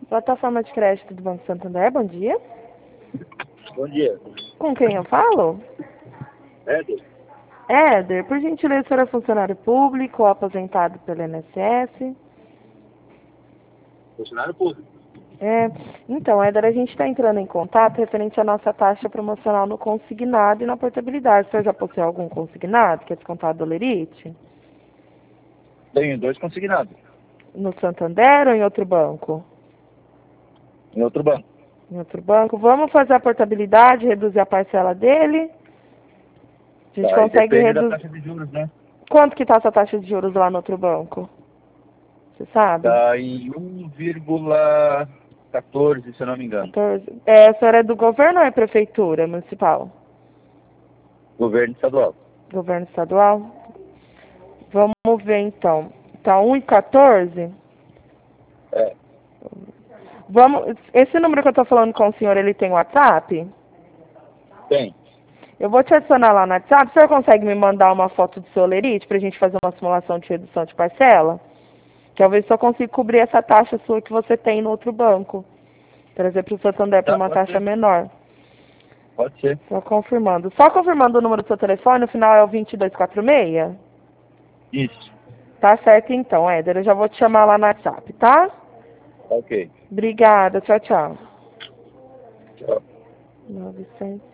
Plataforma de crédito do Banco Santander, bom dia. Bom dia. Com quem eu falo? Éder? Éder, por gentileza, o senhor é funcionário público ou aposentado pelo INSS? Funcionário público. Então, Éder, a gente está entrando em contato referente à nossa taxa promocional no consignado e na portabilidade. O senhor já possui algum consignado, que é descontado do Lerite? Tenho 2 consignados. No Santander ou em outro banco? Em outro banco. Em outro banco. Vamos fazer a portabilidade, reduzir a parcela dele? A gente Aí consegue depende da reduzir. taxa de juros, né? Quanto que está essa taxa de juros lá no outro banco? Você sabe? Tá em 1,14, se eu não me engano. 14. A senhora é do governo ou é prefeitura municipal? Governo estadual. Governo estadual? Vamos ver então. Tá 1,14? É, Esse número que eu tô falando com o senhor, ele tem WhatsApp? tem. Eu vou te adicionar lá no WhatsApp. O senhor consegue me mandar uma foto do seu Lerite pra gente fazer uma simulação de redução de parcela? Talvez só consiga cobrir essa taxa sua que você tem no outro banco. Trazer para o Santander para Tá, uma pode taxa ser. menor. Pode ser. Só confirmando. Só confirmando o número do seu telefone, o final é o 2246? Isso. Tá certo então, Éder. Eu já vou te chamar lá no WhatsApp, tá? Ok. Obrigada. Tchau, tchau. Tchau. 900.